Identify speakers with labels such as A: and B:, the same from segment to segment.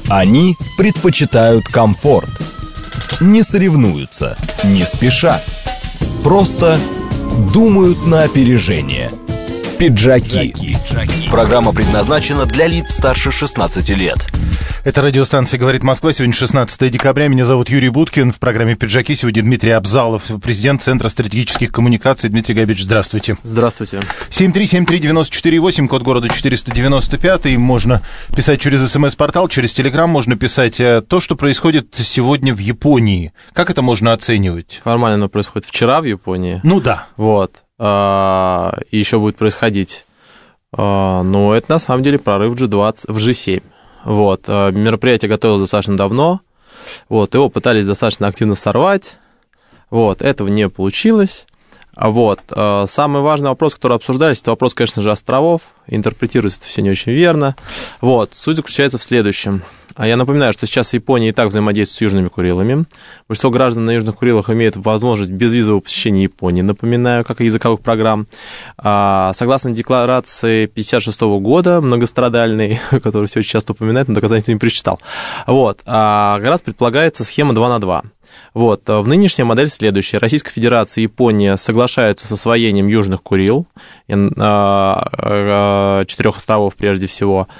A: Они предпочитают комфорт. Не соревнуются, не спеша. Просто думают на опережение. Пиджаки. Программа предназначена для лиц старше 16 лет.
B: Это радиостанция «Говорит Москва». Сегодня 16 декабря. Меня зовут Юрий Буткин. В программе «Пиджаки» сегодня Дмитрий Абзалов, президент Центра стратегических коммуникаций. Дмитрий Габич, здравствуйте.
C: Здравствуйте.
B: 7373948, код города 495. Можно писать через СМС-портал, через Телеграм. Можно писать то, что происходит сегодня в Японии. Как это можно оценивать?
C: Формально оно происходит вчера в Японии.
B: Ну да.
C: Вот. И еще будет происходить. Но это на самом деле прорыв G20 в G7. Вот. Мероприятие готовилось достаточно давно. Вот. Его пытались достаточно активно сорвать. Вот. Этого не получилось. Вот. Самый важный вопрос, который обсуждались, это вопрос, конечно же, островов. Интерпретируется это все не очень верно. Вот. Суть заключается в следующем. Я напоминаю, что сейчас Япония и так взаимодействует с Южными Курилами. Большинство граждан на Южных Курилах имеют возможность безвизового посещения Японии, напоминаю, как и языковых программ. Согласно декларации 1956 года, многострадальной, которую все очень часто упоминают, но доказательства не перечитал, вот, как раз предполагается схема 2 на 2. Вот, в нынешняя модель следующая. Российская Федерация и Япония соглашаются с освоением Южных Курил, 4 островов прежде всего,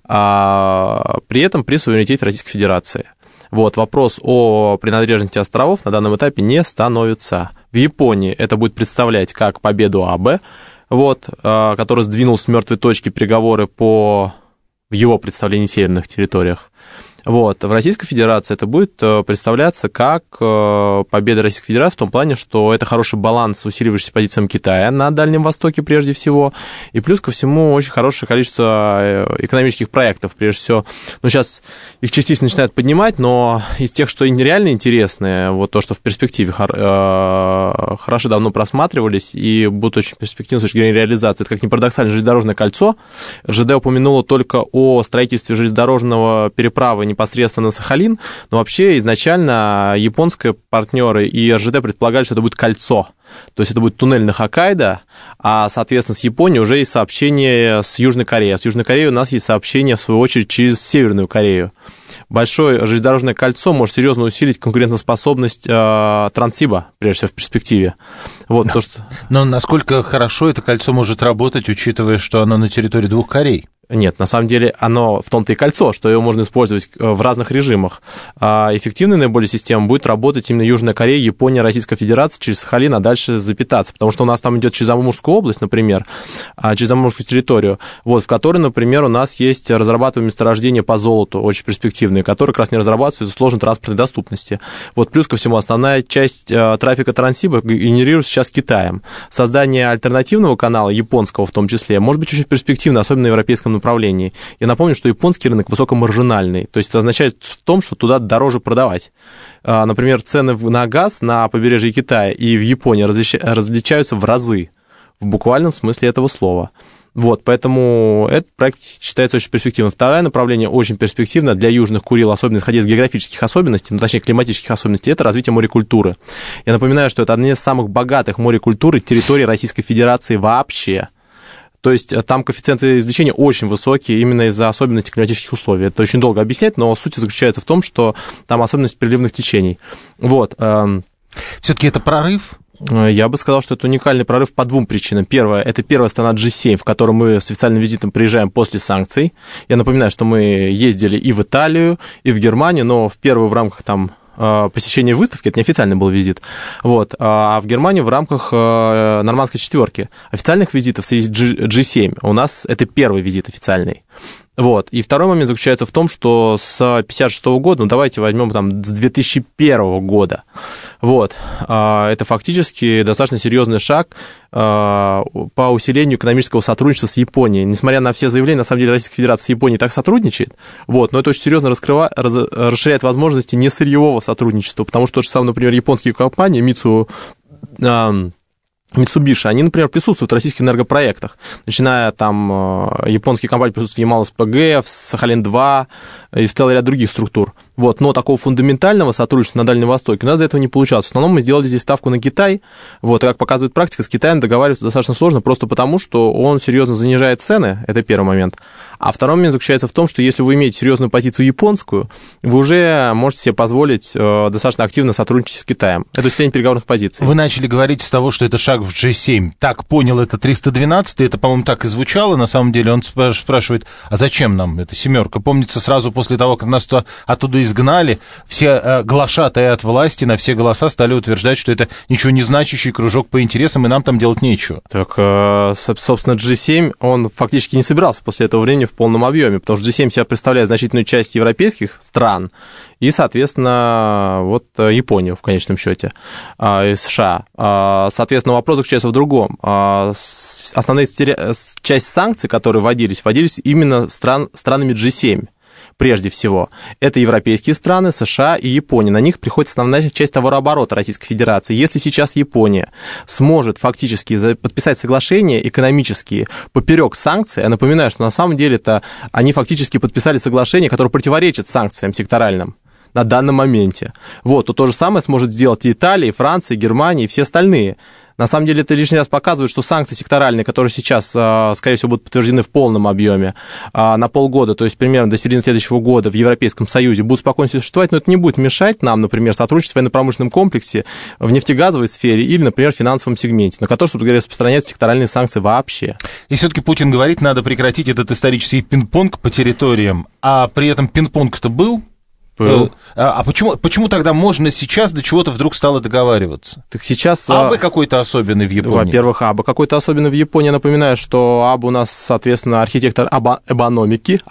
C: при этом при суверенитете Российской Федерации. Вот, вопрос о принадлежности островов на данном этапе не становится. В Японии это будет представлять как победу Абе, вот, который сдвинул с мертвой точки переговоры в его представлении северных территориях. Вот. В Российской Федерации это будет представляться как победа Российской Федерации в том плане, что это хороший баланс с усиливающимся позициями Китая на Дальнем Востоке прежде всего, и плюс ко всему очень хорошее количество экономических проектов, прежде всего. Ну, сейчас их частично начинают поднимать, но из тех, что реально интересные, вот то, что в перспективе хорошо давно просматривались и будут очень перспективны с точки зрения реализации, это, как ни парадоксально, железнодорожное кольцо. РЖД упомянуло только о строительстве железнодорожного переправы непосредственно на Сахалин, но вообще изначально японские партнеры и РЖД предполагали, что это будет кольцо, то есть это будет туннель на Хоккайдо, а, соответственно, с Японией уже есть сообщение с Южной Кореей, а с Южной Кореей у нас есть сообщение, в свою очередь, через Северную Корею. Большое железнодорожное кольцо может серьезно усилить конкурентоспособность Транссиба, прежде всего, в перспективе. Вот,
B: но, но насколько хорошо это кольцо может работать, учитывая, что оно на территории двух Корей?
C: Нет, на самом деле оно в том-то и кольцо, что его можно использовать в разных режимах. Эффективной наиболее система будет работать именно Южная Корея, Япония, Российская Федерация через Сахалин, а дальше запитаться. Потому что у нас там идет через Амурскую область, например, через Амурскую территорию, вот, в которой, например, у нас есть разрабатываемые месторождения по золоту, очень перспективные, которые как раз не разрабатываются из-за сложной транспортной доступности. Вот, плюс ко всему, основная часть трафика Транссиба генерируется сейчас Китаем. Создание альтернативного канала, японского в том числе, может быть очень перспективно, особенно на европейском направлении. Я напомню, что японский рынок высокомаржинальный, то есть это означает в том, что туда дороже продавать. Например, цены на газ на побережье Китая и в Японии различаются в разы, в буквальном смысле этого слова. Вот, поэтому этот проект считается очень перспективным. Второе направление очень перспективно для Южных Курил, особенно исходя из географических особенностей, ну, точнее, климатических особенностей, это развитие морекультуры. Я напоминаю, что это одна из самых богатых морекультур территории Российской Федерации вообще. То есть там коэффициенты излечения очень высокие именно из-за особенностей климатических условий. Это очень долго объяснять, но суть заключается в том, что там особенность переливных течений. Вот.
B: Все-таки это прорыв?
C: Я бы сказал, что это уникальный прорыв по двум причинам. Первое, это первая страна G7, в которую мы с официальным визитом приезжаем после санкций. Я напоминаю, что мы ездили и в Италию, и в Германию, но в первую в рамках там посещение выставки, это неофициальный был визит, вот, а в Германию в рамках нормандской четверки. Официальных визитов среди G7 у нас это первый визит официальный. Вот. И второй момент заключается в том, что с 1956 года, ну давайте возьмем там с 2001 года, вот, это фактически достаточно серьезный шаг по усилению экономического сотрудничества с Японией. Несмотря на все заявления, на самом деле Российская Федерация с Японией так сотрудничает, вот, но это очень серьезно расширяет возможности несырьевого сотрудничества, потому что, то же самое, например, японские компании Mitsubishi, они, например, присутствуют в российских энергопроектах, начиная там, японские компании присутствуют в Ямал-СПГ, в Сахалин-2 и в целый ряд других структур. Вот, но такого фундаментального сотрудничества на Дальнем Востоке у нас до этого не получалось. В основном мы сделали здесь ставку на Китай. Вот, и как показывает практика, с Китаем договариваться достаточно сложно, просто потому, что он серьезно занижает цены, это первый момент. А второй момент заключается в том, что если вы имеете серьезную позицию японскую, вы уже можете себе позволить достаточно активно сотрудничать с Китаем. Это усиление переговорных позиций.
B: Вы начали говорить с того, что это шаг в G7. Так, понял, это 312-й, это, по-моему, так и звучало. На самом деле он спрашивает, а зачем нам эта семерка? Помнится, сразу после того, как нас оттуда изгнали, все глашатые от власти на все голоса стали утверждать, что это ничего не значащий кружок по интересам, и нам там делать нечего.
C: Так, собственно, G7, он фактически не собирался после этого времени в полном объеме, потому что G7 себя представляет значительную часть европейских стран и, соответственно, вот Японию в конечном счете, и США. Соответственно, вопрос заключается в другом. Основная часть санкций, которые вводились именно странами G7. Прежде всего, это европейские страны, США и Япония. На них приходит основная часть товарооборота Российской Федерации. Если сейчас Япония сможет фактически подписать соглашения экономические поперек санкций, я напоминаю, что на самом деле-то они фактически подписали соглашения, которые противоречат санкциям секторальным на данном моменте. Вот, то же самое сможет сделать и Италия, и Франция, и Германия, и все остальные. На самом деле это лишний раз показывает, что санкции секторальные, которые сейчас, скорее всего, будут подтверждены в полном объеме на полгода, то есть примерно до середины следующего года в Европейском Союзе, будут спокойно существовать, но это не будет мешать нам, например, сотрудничать в военно-промышленном комплексе, в нефтегазовой сфере или, например, в финансовом сегменте, на который, собственно говоря, распространяются секторальные санкции вообще. И
B: все-таки Путин говорит, надо прекратить этот исторический пинг-понг по территориям, а при этом пинг-понг-то был? А почему тогда можно сейчас до чего-то вдруг стало договариваться?
C: Так сейчас...
B: АБ какой-то особенный в Японии.
C: Во-первых, АБ какой-то особенный в Японии. Я напоминаю, что АБ у нас, соответственно, архитектор абономики.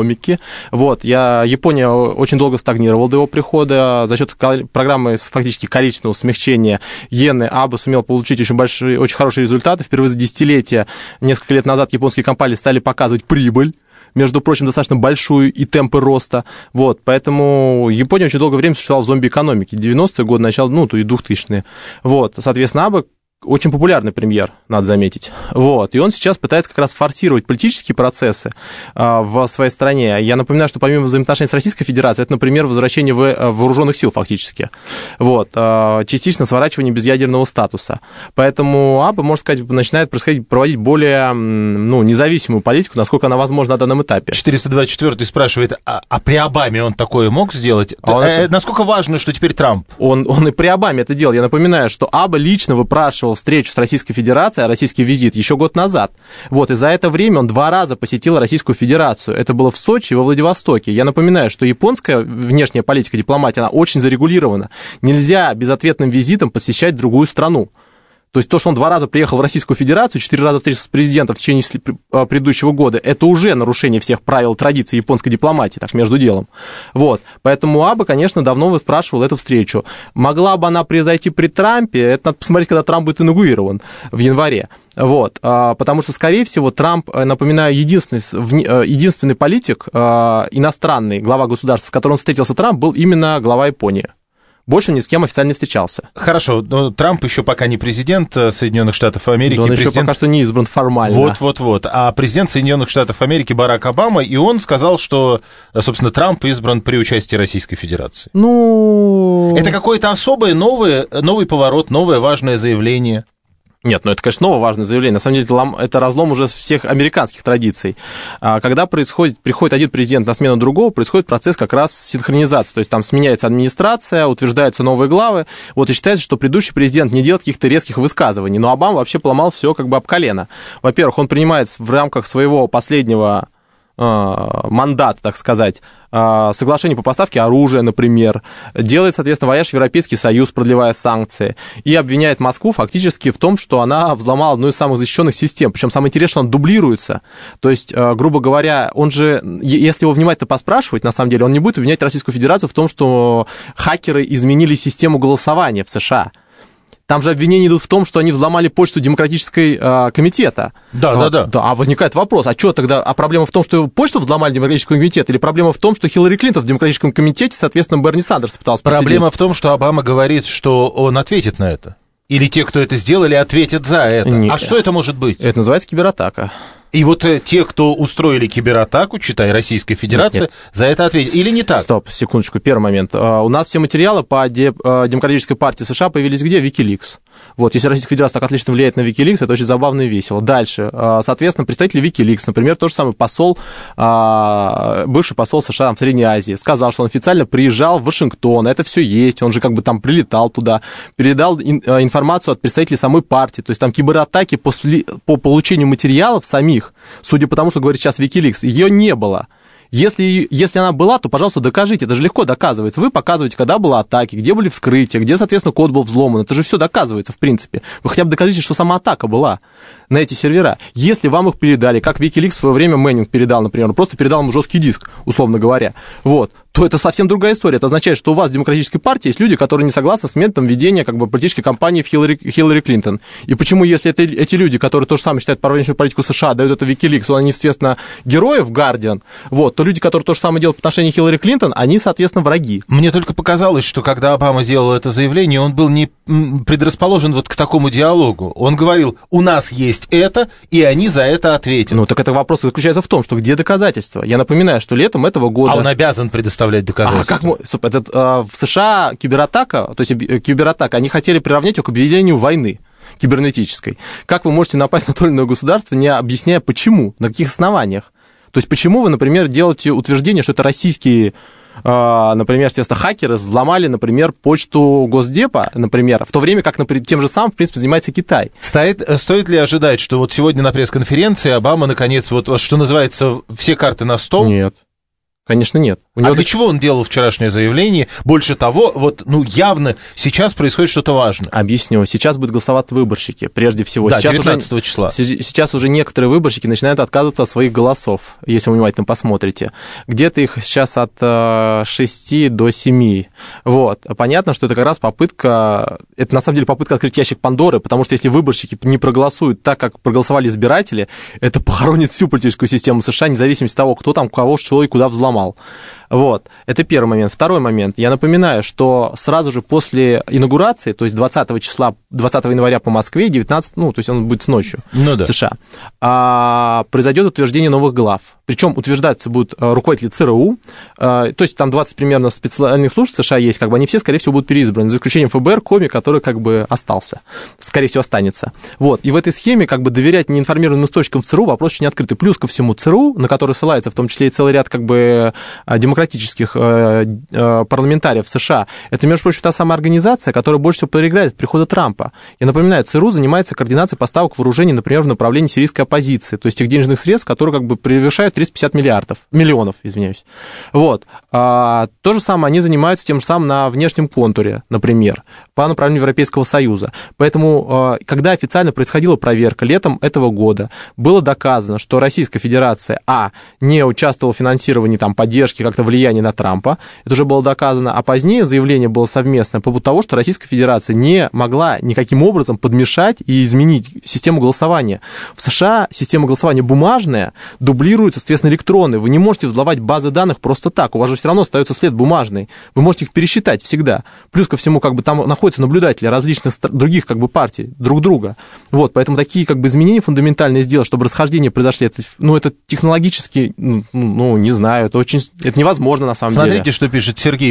C: Вот. Япония очень долго стагнировала до его прихода. За счет программы фактически количественного смягчения иены АБ сумел получить очень хорошие результаты. Впервые за десятилетия, несколько лет назад, японские компании стали показывать прибыль, между прочим, достаточно большую и темпы роста. Вот, поэтому Япония очень долгое время существовала в зомби-экономике. 90-е годы, начало, и 2000-е. Вот, соответственно, АБ очень популярный премьер, надо заметить. Вот, и он сейчас пытается как раз форсировать политические процессы в своей стране. Я напоминаю, что помимо взаимоотношений с Российской Федерацией, это, например, возвращение вооруженных сил фактически. Вот, частично сворачивание безъядерного статуса. Поэтому АБ, можно сказать, начинает проводить более независимую политику, насколько она возможна на данном этапе.
B: 424-й спрашивает, а при Обаме он такое мог сделать? Насколько важно, что теперь Трамп?
C: Он и при Обаме это делал. Я напоминаю, что АБ лично выпрашивал встречу с Российской Федерацией, российский визит еще год назад. Вот, и за это время он 2 раза посетил Российскую Федерацию. Это было в Сочи и во Владивостоке. Я напоминаю, что японская внешняя политика, дипломатия, она очень зарегулирована. Нельзя безответным визитом посещать другую страну. То есть то, что он 2 раза приехал в Российскую Федерацию, 4 раза встретился с президентом в течение предыдущего года, это уже нарушение всех правил и традиций японской дипломатии, так, между делом. Вот. Поэтому АБ, конечно, давно выспрашивал эту встречу. Могла бы она произойти при Трампе? Это надо посмотреть, когда Трамп будет инаугурирован в январе. Вот. Потому что, скорее всего, Трамп, напоминаю, единственный политик иностранный, глава государства, с которым встретился Трамп, был именно глава Японии. Больше ни с кем официально не встречался.
B: Хорошо, но Трамп еще пока не президент Соединенных Штатов Америки.
C: Да, он еще пока что не избран формально.
B: Вот. А президент Соединенных Штатов Америки Барак Обама, и он сказал, что, собственно, Трамп избран при участии Российской Федерации. Это какое-то особое, новый поворот, новое важное заявление.
C: Нет, это, конечно, новое важное заявление. На самом деле, это разлом уже всех американских традиций. Когда приходит один президент на смену другого, происходит процесс как раз синхронизации. То есть там сменяется администрация, утверждаются новые главы. Вот и считается, что предыдущий президент не делает каких-то резких высказываний. Но Обама вообще поломал все как бы об колено. Во-первых, он принимает в рамках своего последнего мандат, так сказать, соглашение по поставке оружия, например, делает, соответственно, вояж в Европейский Союз, продлевая санкции, и обвиняет Москву фактически в том, что она взломала одну из самых защищенных систем. Причем самое интересное, что он дублируется. То есть, грубо говоря, он же, если его внимательно поспрашивать, на самом деле, он не будет обвинять Российскую Федерацию в том, что хакеры изменили систему голосования в США. Там же обвинения идут в том, что они взломали почту Демократического комитета.
B: Да.
C: А возникает вопрос, а что тогда? А проблема в том, что почту взломали Демократический комитет, или проблема в том, что Хиллари Клинтон в Демократическом комитете, соответственно, Берни Сандерс пытался посидеть?
B: Проблема в том, что Обама говорит, что он ответит на это. Или те, кто это сделали, ответят за это.
C: Нет.
B: А что это может быть?
C: Это называется кибератака.
B: И вот те, кто устроили кибератаку, читай, Российская Федерация, нет. За это ответили. Или не так?
C: Стоп, секундочку, первый момент. У нас все материалы по Демократической партии США появились где? Wikileaks. Вот, если Российская Федерация так отлично влияет на Wikileaks, это очень забавно и весело. Дальше, соответственно, представители Wikileaks, например, тот же самый посол, бывший посол США в Средней Азии, сказал, что он официально приезжал в Вашингтон, это все есть, он же как бы там прилетал туда, передал информацию от представителей самой партии, то есть там кибератаки по получению материалов самих, судя по тому, что говорит сейчас Wikileaks, ее не было. Если она была, то, пожалуйста, докажите. Это же легко доказывается. Вы показываете, когда была атака, где были вскрытия, где, соответственно, код был взломан. Это же все доказывается, в принципе. Вы хотя бы докажите, что сама атака была на эти сервера. Если вам их передали, как Wikileaks в свое время Мэннинг передал, например, он просто передал ему жесткий диск, условно говоря, вот, то это совсем другая история. Это означает, что у вас в Демократической партии есть люди, которые не согласны с методом ведения как бы политической кампании в Хиллари Клинтон. И почему, если эти люди, которые то же самое считают про внешнюю политику США, дают это Wikileaks, они, естественно, герои в Guardian, вот, то люди, которые то же самое делают по отношению к Хиллари Клинтон, они, соответственно, враги.
B: Мне только показалось, что когда Обама сделал это заявление, он был не предрасположен вот к такому диалогу. Он говорил, у нас есть это, и они за это ответят.
C: Ну, так это вопрос заключается в том, что где доказательства? Я напоминаю, что летом этого года...
B: А он обязан предоставлять доказательства.
C: В США кибератака, то есть кибератака, они хотели приравнять ее к объявлению войны кибернетической. Как вы можете напасть на то или иное государство, не объясняя почему, на каких основаниях? То есть почему вы, например, делаете утверждение, что это российские, например, естественно, хакеры взломали, например, почту Госдепа, например, в то время как, например, тем же самым, в принципе, занимается Китай.
B: Стоит ли ожидать, что вот сегодня на пресс-конференции Обама, наконец, вот что называется, все карты на стол?
C: Нет. Конечно, нет.
B: Для чего он делал вчерашнее заявление? Больше того, вот, явно сейчас происходит что-то важное.
C: Объясню. Сейчас будут голосовать выборщики, прежде всего.
B: Да, 19 числа.
C: Сейчас уже некоторые выборщики начинают отказываться от своих голосов, если вы внимательно посмотрите. Где-то их сейчас от 6 до 7. Вот. Понятно, что это как раз попытка, это на самом деле попытка открыть ящик Пандоры, потому что если выборщики не проголосуют так, как проголосовали избиратели, это похоронит всю политическую систему США, независимо от того, кто там кого, что и куда взломал. Вот, это первый момент. Второй момент. Я напоминаю, что сразу же после инаугурации, то есть 20 января по Москве, 19, то есть он будет ночью в США, произойдет утверждение новых глав. Причем утверждаться будут руководители ЦРУ, то есть там 20 примерно специальных служб США есть, как бы они все, скорее всего, будут переизбраны, за исключением ФБР, Коми, который как бы остался, скорее всего, останется. Вот, и в этой схеме как бы доверять неинформированным источникам в ЦРУ вопрос очень открытый. Плюс ко всему ЦРУ, на который ссылается в том числе и целый ряд как бы демократических парламентариев США, это, между прочим, та самая организация, которая больше всего проиграет от прихода Трампа. Я напоминаю, ЦРУ занимается координацией поставок вооружений, например, в направлении сирийской оппозиции, то есть тех денежных средств, которые как бы превышают 350 миллионов. Вот. То же самое они занимаются тем же самым на внешнем контуре, например, по направлению Европейского Союза. Поэтому, когда официально происходила проверка летом этого года, было доказано, что Российская Федерация, не участвовала в финансировании там, поддержки, как-то влияния на Трампа, это уже было доказано, а позднее заявление было совместное по поводу того, что Российская Федерация не могла никаким образом подмешать и изменить систему голосования. В США система голосования бумажная дублируется, соответственно, электронной. Вы не можете взломать базы данных просто так, у вас же все равно остается след бумажный. Вы можете их пересчитать всегда. Плюс ко всему, как бы там находятся наблюдатели различных других как бы партий друг друга. Вот, поэтому такие как бы изменения фундаментальные сделать, чтобы расхождения произошли, это технологически, не знаю, это невозможно на самом деле.
B: Смотрите, что пишет Сергей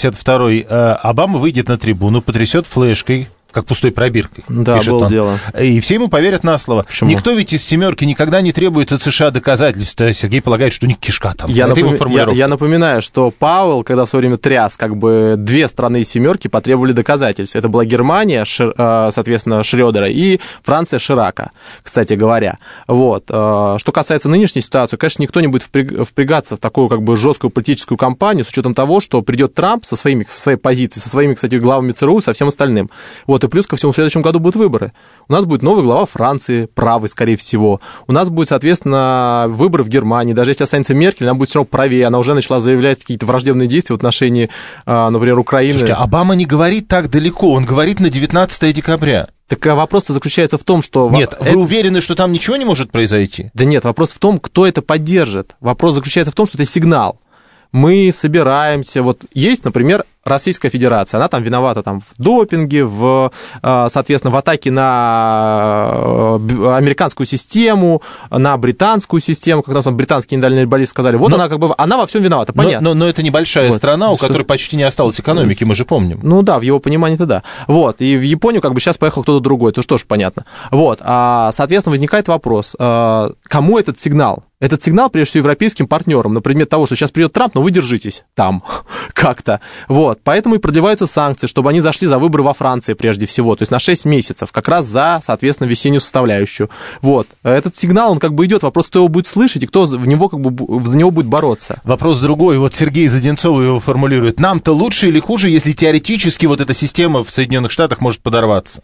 B: 552. Обама выйдет на трибуну, потрясет флешкой, как пустой пробиркой.
C: Да, было дело.
B: И все ему поверят на слово.
C: Почему?
B: Никто ведь из «семерки» никогда не требует от США доказательств. Сергей полагает, что у них кишка там.
C: Я напоминаю, что Пауэлл, когда в свое время тряс, как бы две страны из «семерки» потребовали доказательств. Это была Германия, соответственно, Шрёдера, и Франция Ширака, кстати говоря. Вот. Что касается нынешней ситуации, конечно, никто не будет впрягаться в такую как бы жесткую политическую кампанию с учетом того, что придет Трамп со своей позицией, со своими, кстати, главами ЦРУ и со всем остальным. Вот, и плюс ко всему в следующем году будут выборы. У нас будет новый глава Франции, правый, скорее всего. У нас будет, соответственно, выборы в Германии. Даже если останется Меркель, она будет все равно правее. Она уже начала заявлять какие-то враждебные действия в отношении, например, Украины.
B: Слушайте, Обама не говорит так далеко, он говорит на 19 декабря.
C: Так вопрос-то заключается в том, что...
B: Нет, вы уверены, что там ничего не может произойти?
C: Да нет, вопрос в том, кто это поддержит. Вопрос заключается в том, что это сигнал. Мы собираемся, вот есть, например, Российская Федерация, она там виновата там, в допинге, соответственно, в атаке на американскую систему, на британскую систему, как там британские недальноболисты сказали. Вот она как бы, она во всем виновата, понятно.
B: Но это небольшая страна, у которой почти не осталось экономики, мы же помним.
C: Ну да, в его понимании-то да. Вот, и в Японию как бы сейчас поехал кто-то другой, это же тоже понятно. Вот, соответственно, возникает вопрос, кому этот сигнал? Этот сигнал, прежде всего, европейским партнерам на предмет того, что сейчас придет Трамп, но вы держитесь там как-то. Вот. Поэтому и продлеваются санкции, чтобы они зашли за выборы во Франции прежде всего, то есть на 6 месяцев, как раз за, соответственно, весеннюю составляющую. Вот. Этот сигнал, он как бы идет, вопрос, кто его будет слышать и кто за него будет бороться.
B: Вопрос другой. Вот Сергей из Одинцова его формулирует. Нам-то лучше или хуже, если теоретически вот эта система в Соединенных Штатах может подорваться?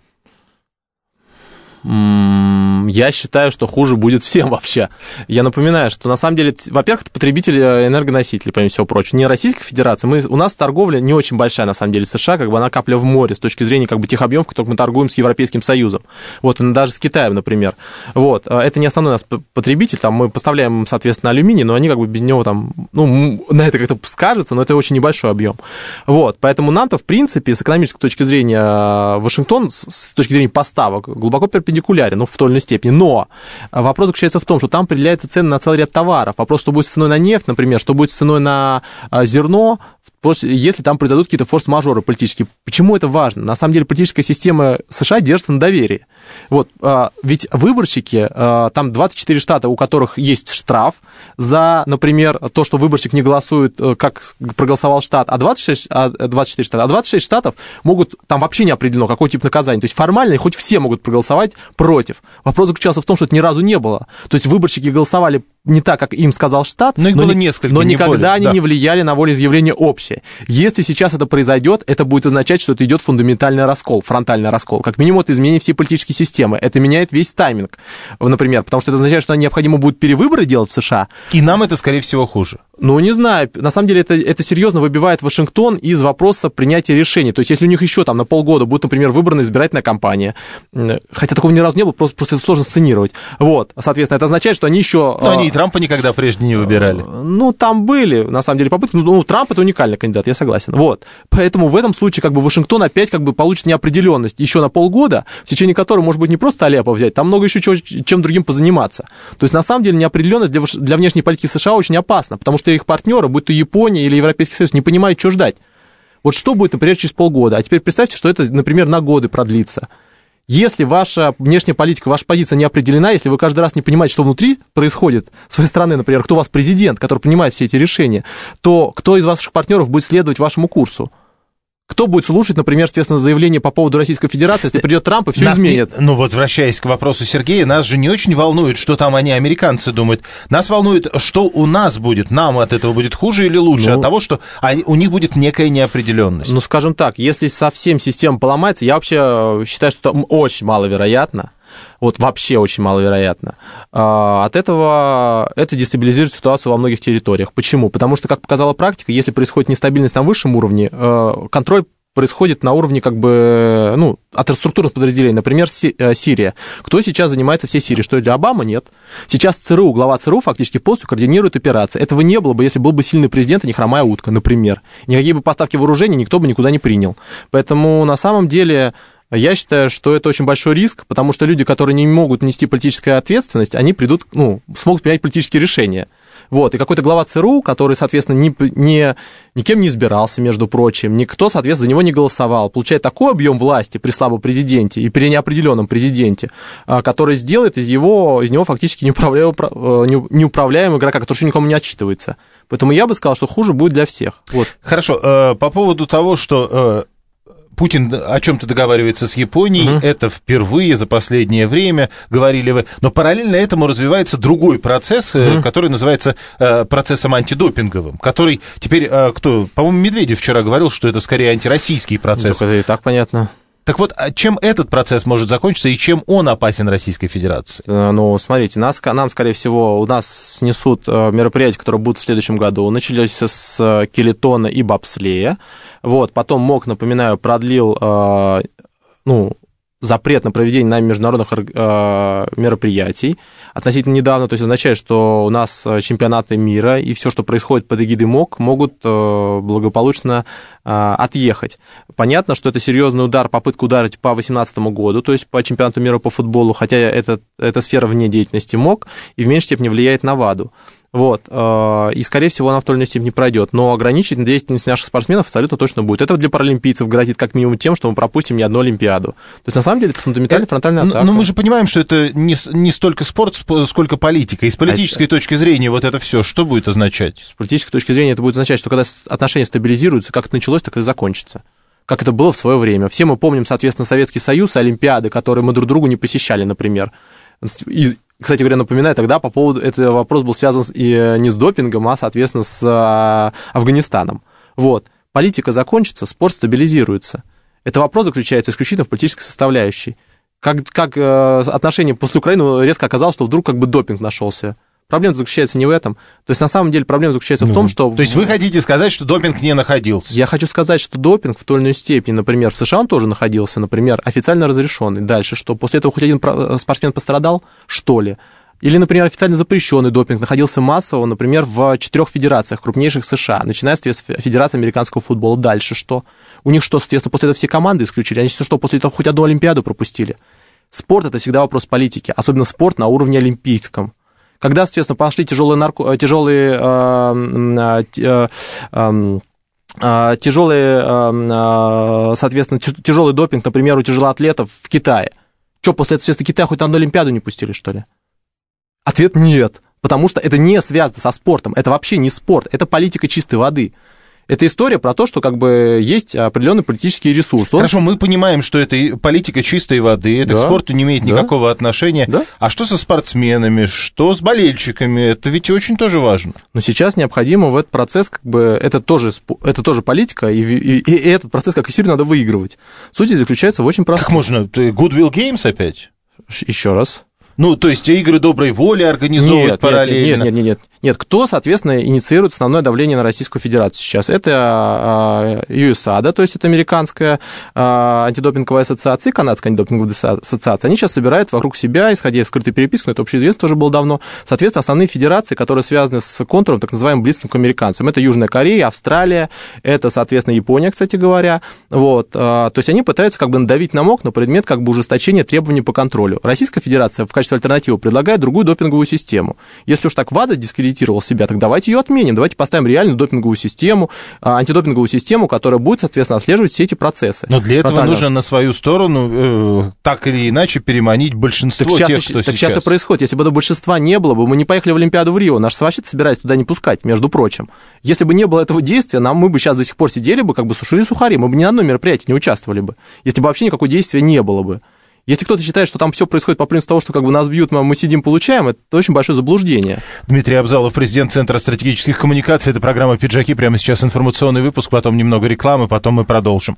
C: Я считаю, что хуже будет всем вообще. Я напоминаю, что на самом деле, во-первых, это потребители энергоносителей, помимо всего прочего. Не Российская Федерация, у нас торговля не очень большая, на самом деле, США, как бы она капля в море с точки зрения как бы тех объемов, в которых мы торгуем с Европейским Союзом. Вот, даже с Китаем, например. Вот, это не основной наш потребитель, там мы поставляем, соответственно, алюминий, но они как бы без него там, ну, на это как-то скажется, но это очень небольшой объем. Вот, поэтому нам-то, в принципе, с экономической точки зрения, Вашингтон, с точки зрения поставок, глубоко перпендикулярен, ну, в той или иной степени. Но вопрос заключается в том, что там определяются цены на целый ряд товаров. Вопрос, что будет с ценой на нефть, например, что будет с ценой на зерно, если там произойдут какие-то форс-мажоры политические. Почему это важно? На самом деле политическая система США держится на доверии. Вот, ведь выборщики, там 24 штата, у которых есть штраф за, например, то, что выборщик не голосует, как проголосовал штат, а 26 штатов могут, там вообще не определено, какой тип наказания. То есть формально хоть все могут проголосовать против. Вопрос заключался в том, что это ни разу не было. То есть выборщики голосовали не так, как им сказал штат, но никогда они не влияли на волеизъявление общее. Если сейчас это произойдет, это будет означать, что это идет фундаментальный раскол, фронтальный раскол. Как минимум, это изменение всей политической системы. Это меняет весь тайминг, например, потому что это означает, что необходимо будет перевыборы делать в США.
B: И нам это, скорее всего, хуже.
C: Ну, не знаю. На самом деле, это серьезно выбивает Вашингтон из вопроса принятия решений. То есть, если у них еще там на полгода будет, например, выбрана избирательная кампания, хотя такого ни разу не было, просто это сложно сценировать. Вот, соответственно, это означает, что они еще...
B: Но они и Трампа никогда прежде не выбирали.
C: Ну, там были, на самом деле, попытки. Ну, Трамп — это уникальный кандидат, я согласен. Вот. Поэтому в этом случае, как бы, Вашингтон опять, как бы, получит неопределенность еще на полгода, в течение которой, может быть, не просто Алеппо взять, там много еще чем другим позаниматься. То есть, на самом деле, неопределенность для внешней политики США очень опасна, потому что их партнеры, будь то Япония или Европейский Союз, не понимают, что ждать. Вот что будет, например, через полгода? А теперь представьте, что это, например, на годы продлится. Если ваша внешняя политика, ваша позиция не определена, если вы каждый раз не понимаете, что внутри происходит в своей страны, например, кто у вас президент, который принимает все эти решения, то кто из ваших партнеров будет следовать вашему курсу? Кто будет слушать, например, естественно, заявление по поводу Российской Федерации, если придет Трамп и все изменит?
B: Ну, возвращаясь к вопросу Сергея, нас же не очень волнует, что там они, американцы, думают. Нас волнует, что у нас будет. Нам от этого будет хуже или лучше? От того, что у них будет некая неопределенность.
C: Ну, скажем так, если совсем система поломается, я вообще считаю, что это очень маловероятно. Вот вообще очень маловероятно. От этого это дестабилизирует ситуацию во многих территориях. Почему? Потому что, как показала практика, если происходит нестабильность на высшем уровне, контроль происходит на уровне как бы, ну, от структурных подразделений. Например, Сирия. Кто сейчас занимается всей Сирией? Что, для Обамы? Нет. Сейчас ЦРУ, глава ЦРУ фактически полностью координирует операции. Этого не было бы, если был бы сильный президент, а не хромая утка, например. Никакие бы поставки вооружений никто бы никуда не принял. Поэтому, на самом деле... Я считаю, что это очень большой риск, потому что люди, которые не могут нести политическую ответственность, они придут, ну, смогут принять политические решения. Вот, и какой-то глава ЦРУ, который, соответственно, никем не избирался, между прочим, никто, соответственно, за него не голосовал, получает такой объем власти при слабом президенте и при неопределенном президенте, который сделает из него фактически неуправляемого игрока, который еще никому не отчитывается. Поэтому я бы сказал, что хуже будет для всех. Вот.
B: Хорошо, по поводу того, что... Путин о чем-то договаривается с Японией, это впервые за последнее время, говорили вы, но параллельно этому развивается другой процесс, который называется процессом антидопинговым, который теперь, по-моему, Медведев вчера говорил, что это скорее антироссийский процесс.
C: Это и так понятно.
B: Так вот, чем этот процесс может закончиться и чем он опасен Российской Федерации?
C: Ну, смотрите, нам, скорее всего, у нас снесут мероприятия, которые будут в следующем году. Начались с келетона и бобслея. Вот, потом МОК, напоминаю, продлил, запрет на проведение нами международных мероприятий относительно недавно, то есть означает, что у нас чемпионаты мира и все, что происходит под эгидой МОК, могут благополучно отъехать. Понятно, что это серьезный удар, попытка ударить по 2018 году, то есть по чемпионату мира по футболу, хотя эта сфера вне деятельности МОК и в меньшей степени влияет на ВАДА. Вот, и, скорее всего, она в той или иной степени пройдет. Но ограничить деятельность наших спортсменов абсолютно точно будет. Это для паралимпийцев грозит как минимум тем, что мы пропустим не одну Олимпиаду. То есть, на самом деле, это фундаментальная фронтальная атака.
B: Но мы же понимаем, что это не столько спорт, сколько политика. И с политической точки зрения вот это все, что будет означать?
C: С политической точки зрения это будет означать, что когда отношения стабилизируются, как это началось, так и закончится. Как это было в свое время. Все мы помним, соответственно, Советский Союз и Олимпиады, которые мы друг другу не посещали, например. Кстати говоря, напоминаю, тогда по поводу, этот вопрос был связан и не с допингом, а, соответственно, с Афганистаном. Вот. Политика закончится, спорт стабилизируется. Это вопрос заключается исключительно в политической составляющей. Как отношение после Украины резко оказалось, что вдруг как бы допинг нашелся. Проблема заключается не в этом. То есть, на самом деле, проблема заключается в том, что...
B: То есть, вы хотите сказать, что допинг не находился?
C: Я хочу сказать, что допинг в той или иной степени, например, в США он тоже находился, например, официально разрешенный. Дальше что? После этого хоть один спортсмен пострадал, что ли? Или, например, официально запрещенный допинг находился массово, например, в 4 федерациях крупнейших США, начиная с Федерации американского футбола. Дальше что? У них что, соответственно, после этого все команды исключили? Они что, после этого хоть одну Олимпиаду пропустили? Спорт – это всегда вопрос политики, особенно спорт на уровне олимпийском. Когда, соответственно, пошли тяжелый допинг, например, у тяжелоатлетов в Китае. Что, после этого, соответственно, Китая хоть на одну Олимпиаду не пустили, что ли? Ответ – нет, потому что это не связано со спортом, это вообще не спорт, это политика чистой воды. Это история про то, что как бы есть определенный политический ресурс.
B: Хорошо, мы понимаем, что это политика чистой воды, это к спорту не имеет никакого отношения. Да? А что со спортсменами, что с болельщиками? Это ведь очень тоже важно.
C: Но сейчас необходимо в этот процесс, как бы, это тоже политика, и этот процесс, как и сильно, надо выигрывать. Суть заключается в очень простом.
B: Как можно? Goodwill Games опять?
C: Еще раз.
B: Ну, то есть игры доброй воли организовывают параллельно?
C: Нет. Кто, соответственно, инициирует основное давление на Российскую Федерацию сейчас? Это USADA, то есть это американская антидопинговая ассоциация и канадская антидопинговая ассоциация. Они сейчас собирают вокруг себя, исходя из скрытой переписки, но это общеизвестно тоже было давно, соответственно, основные федерации, которые связаны с контуром, так называемым, близким к американцам. Это Южная Корея, Австралия, это, соответственно, Япония, кстати говоря. Вот. То есть они пытаются как бы надавить на МОК на предмет как бы ужесточения требований по контролю. Российская Федерация в качестве альтернативы предлагает другую допинговую систему. Если уж так ВАДА дискредитировал себя, так давайте ее отменим, давайте поставим реальную допинговую систему, антидопинговую систему, которая будет, соответственно, отслеживать все эти процессы.
B: Но для этого нужно на свою сторону так или иначе переманить большинство тех, кто сейчас.
C: Так сейчас и происходит. Если бы этого большинства не было бы, мы не поехали в Олимпиаду в Рио. Наши вообще собирались туда не пускать, между прочим. Если бы не было этого действия, мы бы сейчас до сих пор сидели бы, как бы сушили сухари, мы бы ни на одном мероприятии не участвовали бы, если бы вообще никакого действия не было бы. Если кто-то считает, что там все происходит по принципу того, что как бы нас бьют, мы сидим, получаем, это очень большое заблуждение.
B: Дмитрий Абзалов, президент Центра стратегических коммуникаций. Это программа «Пиджаки». Прямо сейчас информационный выпуск, потом немного рекламы, потом мы продолжим.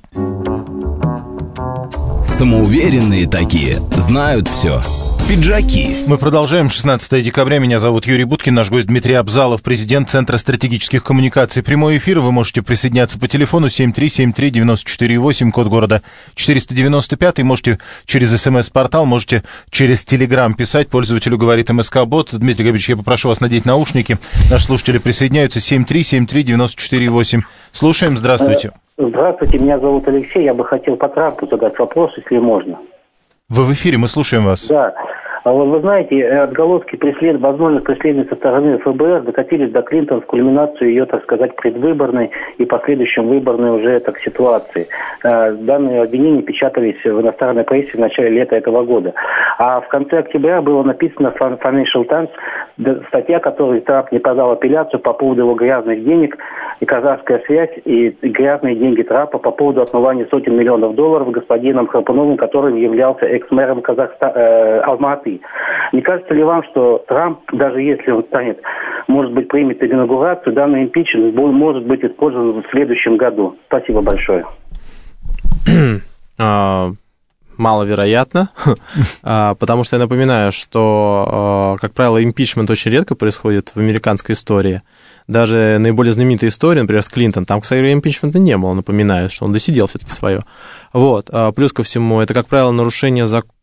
A: Самоуверенные такие, знают все. Пиджаки.
B: Мы продолжаем. 16 декабря. Меня зовут Юрий Буткин. Наш гость Дмитрий Абзалов, президент Центра стратегических коммуникаций. Прямой эфир. Вы можете присоединяться по телефону 7373948, код города 495. Можете через СМС-портал, можете через Телеграм писать. Пользователю говорит МСК-бот. Дмитрий Габич, я попрошу вас надеть наушники. Наши слушатели присоединяются. 7373948. Слушаем. Здравствуйте.
D: Здравствуйте. Меня зовут Алексей. Я бы хотел по Трампу задать вопрос, если можно.
B: Вы в эфире, мы слушаем вас.
D: Да. Вот вы знаете, отголоски возможных преследований со стороны ФБР докатились до Клинтон в кульминацию ее, так сказать, предвыборной и последующем выборной уже так ситуации. Данные обвинения печатались в иностранной прессе в начале лета этого года. А в конце октября было написано в Financial Times статья, которой Трамп не подал апелляцию по поводу его грязных денег и казахская связь, и грязные деньги Трампа по поводу отмывания сотен миллионов долларов господином Храпуновым, которым являлся экс-мэром Алматы. Не кажется ли вам, что Трамп, даже если он станет, может быть, примет инаугурацию, данный импичмент может быть использован в следующем году? Спасибо большое.
C: маловероятно, потому что я напоминаю, что, как правило, импичмент очень редко происходит в американской истории. Даже наиболее знаменитая история, например, с Клинтон, там, кстати, импичмента не было, напоминаю, что он досидел все-таки свое. Вот. Плюс ко всему, это, как правило, нарушение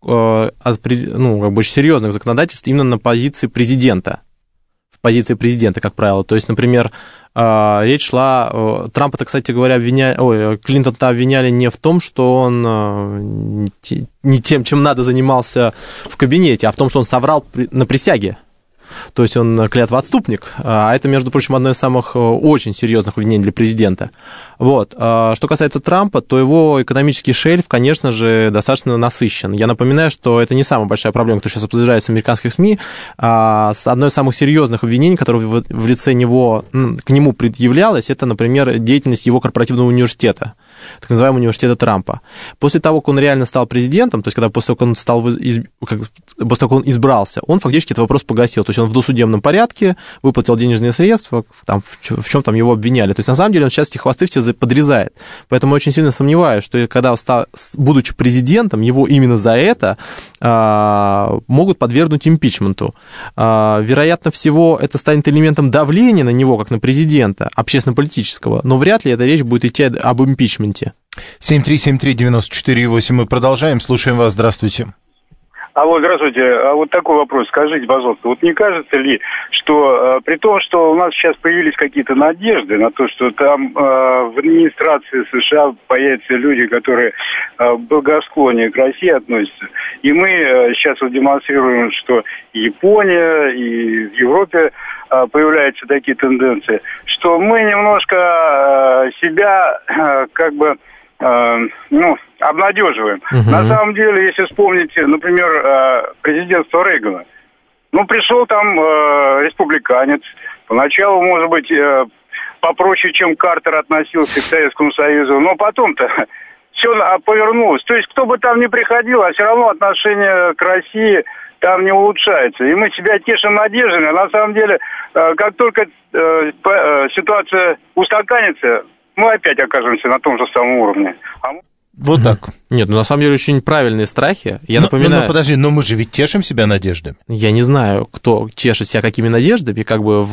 C: очень серьезных законодательств именно на позиции президента. В позиции президента, как правило. То есть, например, речь шла... Трампа-то, кстати говоря, Клинтон-то обвиняли не в том, что он не тем, чем надо, занимался в кабинете, а в том, что он соврал на присяге. То есть он клятвоотступник, а это, между прочим, одно из самых очень серьезных обвинений для президента. Вот. Что касается Трампа, то его экономический шельф, конечно же, достаточно насыщен. Я напоминаю, что это не самая большая проблема, которая сейчас обсуждается в американских СМИ. Одно из самых серьезных обвинений, которое в лице него, к нему предъявлялось, это, например, деятельность его корпоративного университета, так называемого университета Трампа. После того, как он реально стал президентом, то есть после того, как он избрался, он фактически этот вопрос погасил. То есть он в досудебном порядке выплатил денежные средства, в чем там его обвиняли. То есть на самом деле он сейчас эти хвосты все подрезает. Поэтому я очень сильно сомневаюсь, что когда, будучи президентом, его именно за это могут подвергнуть импичменту. Вероятно всего, это станет элементом давления на него, как на президента, общественно-политического, но вряд ли эта речь будет идти об импичменте.
B: 7373948, мы продолжаем, слушаем вас, здравствуйте.
E: Алло, здравствуйте. А вот такой вопрос. Скажите, пожалуйста, вот не кажется ли, что при том, что у нас сейчас появились какие-то надежды на то, что там в администрации США появятся люди, которые благосклоннее к России относятся, и мы сейчас вот демонстрируем, что и Япония, и в Европе появляются такие тенденции, что мы немножко себя как бы обнадеживаем. На самом деле, если вспомнить, например, президентство Рейгана, пришел там республиканец, поначалу, может быть, попроще, чем Картер относился к Советскому Союзу, но потом-то все повернулось. То есть, кто бы там ни приходил, а все равно отношение к России там не улучшается. И мы себя тешим надеждами, а на самом деле, как только ситуация устаканится, мы опять окажемся на том же самом уровне.
B: Вот так.
C: Нет, на самом деле очень правильные страхи. Я напоминаю...
B: Подожди, но мы же ведь тешим себя надеждами.
C: Я не знаю, кто чешет себя какими надеждами, как бы